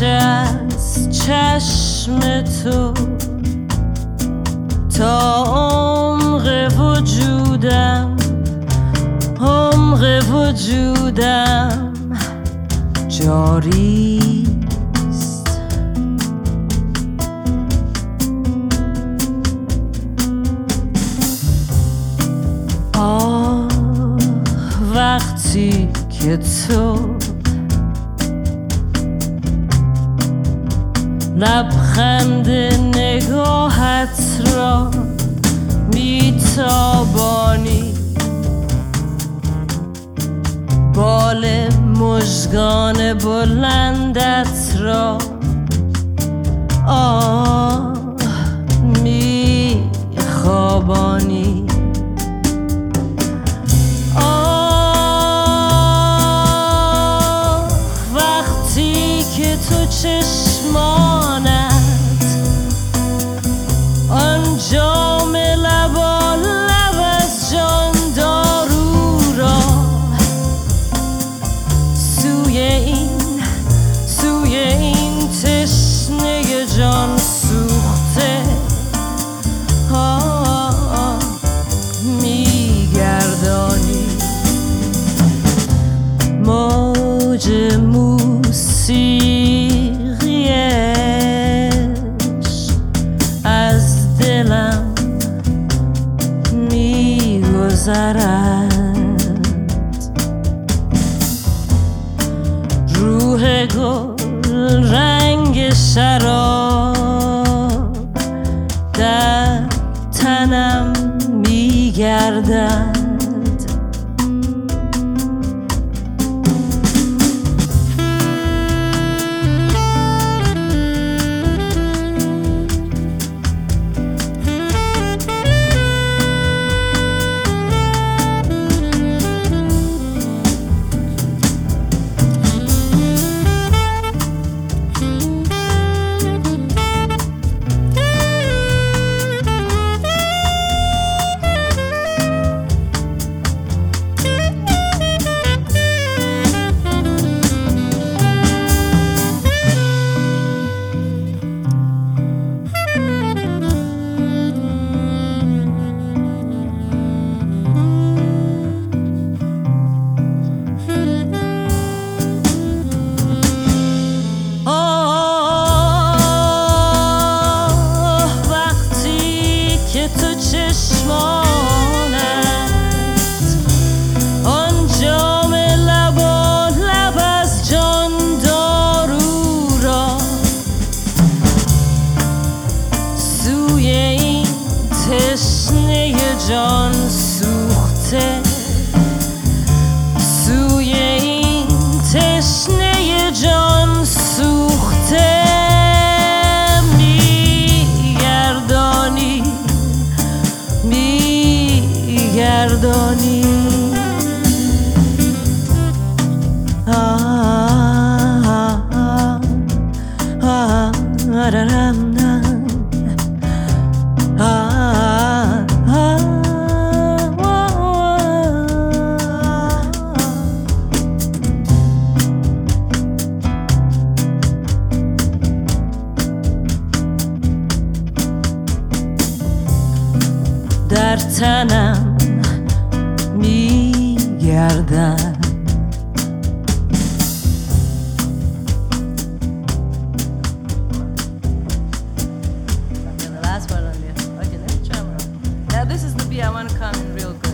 میشه از چشم تو تا عمق وجودم، عمق وجودم جاری است. وقتی که تو لبخند نگاهت را میتابانی، بال مژگان بلندت را میخوابانی. وقتی که تو چشمانت آن جام لبالب از جان دارو را سوی این تشنه جان سوخته میگردانی. موج موسیقیش از دلم میگذرد، روح گل رنگ شراب در تنم میگردد. تشنه جان سوخته، سوی این تشنه جان سوخته میگردانی، میگردانی. در تنم میگردد. Now this is the beat I want to come in real good.